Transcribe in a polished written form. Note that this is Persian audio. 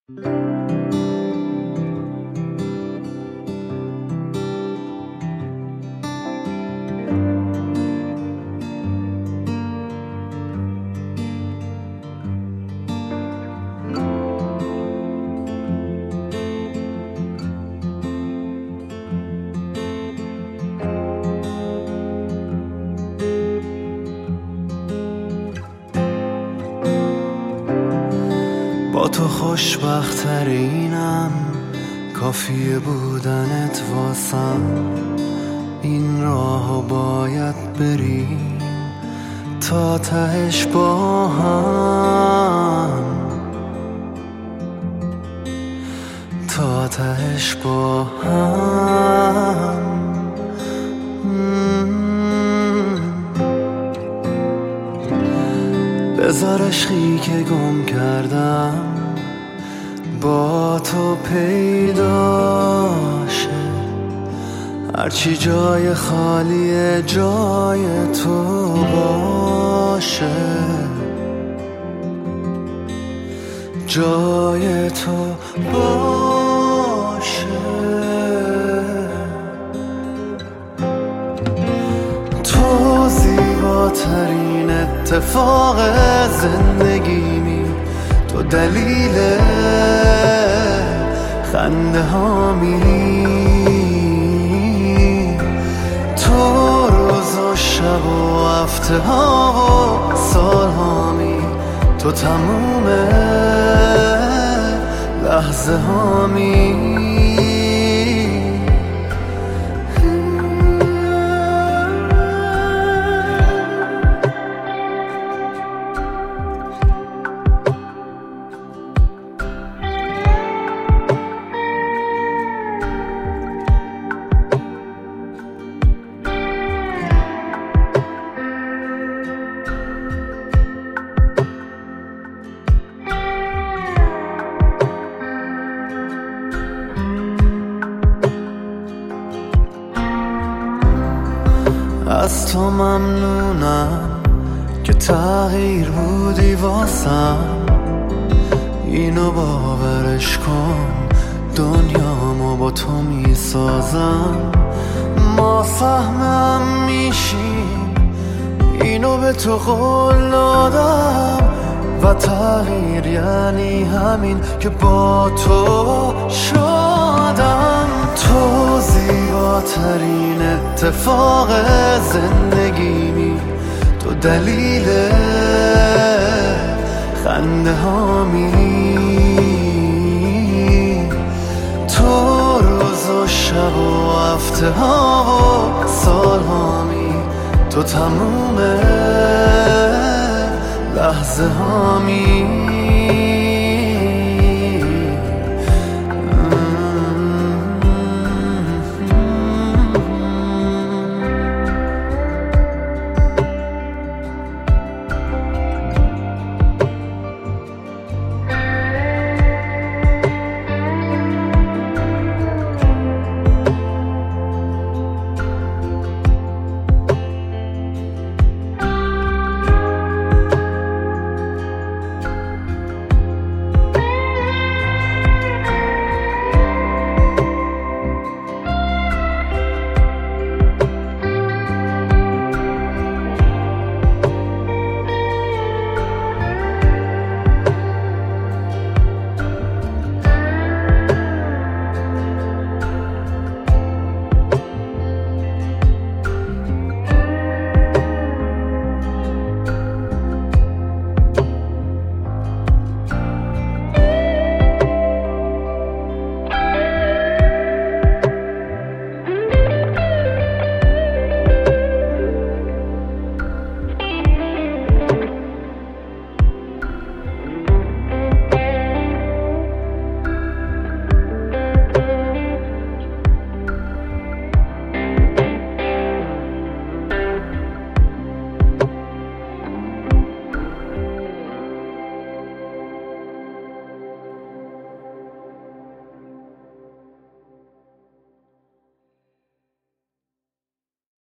با تو خوشبخت‌ترینم، کافیه بودنت واسم. این راهو باید بریم تا تهش با هم، تا تهش با هم. بذار عشقی که گم کردم با تو پیدا شه، هرچی جای خالیه جای تو باشه، جای تو باشه. تو زیباترین اتفاق زندگیمی، تو دلیل خنده هامی، تو روز و شب و هفته ها و سال هامی، تو تموم لحظه هامی. از تو ممنونم که تغییر بودی واسم، اینو باورش کن، دنیامو با تو میسازم. ما سهمم میشیم، اینو به تو قول دادم، و تغییر یعنی همین که با تو شدم. تو زیباترین اتفاق زندگیمی، تو دلیل خنده هامی، تو روز و شب و هفته ها و سال هامی، تو تموم لحظه هامی.